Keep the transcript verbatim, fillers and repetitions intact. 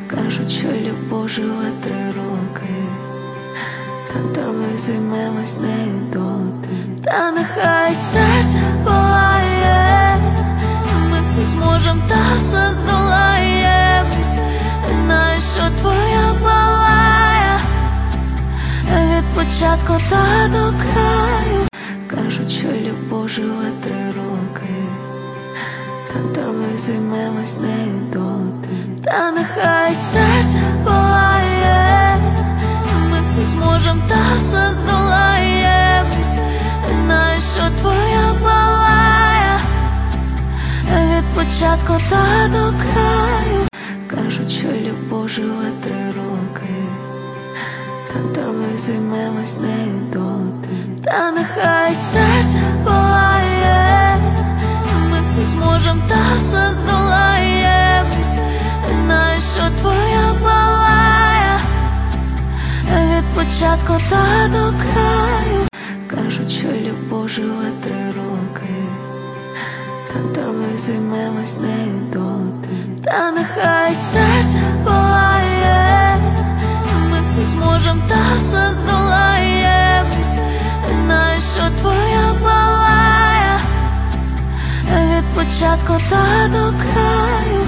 Кажуть, що любов живе три роки, та давай займемось нею доти. Та нехай серце палає, ми все зможем та все здолаєм. Знаю, що твоя палає від початку та до краю. Кажуть, що любов живе три роки, та давай займемось нею доти. Та нехай серце палає, ми все зможем та все здолаєм. Знаю, що твоя палає від початку та до краю. Кажуть, що любов живе три роки, та давай займемось нею доти. Та нехай серце палає, ми все зможем та все здолаєм. Знаю, що твоя палає від початку та до краю. Кажуть, що любов живе три роки, та давай займемось нею доти. Та нехай серце палає, ми все зможем та все здолаєм. Знаю, що твоя палає від початку та до краю.